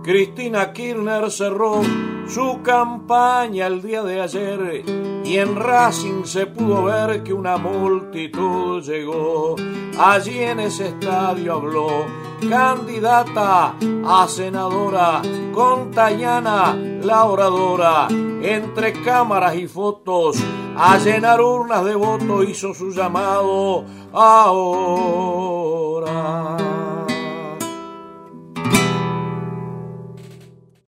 Cristina Kirchner cerró su campaña el día de ayer y en Racing se pudo ver que una multitud llegó. Allí en ese estadio habló candidata a senadora con Tayana la oradora. Entre cámaras y fotos a llenar urnas de voto hizo su llamado ahora.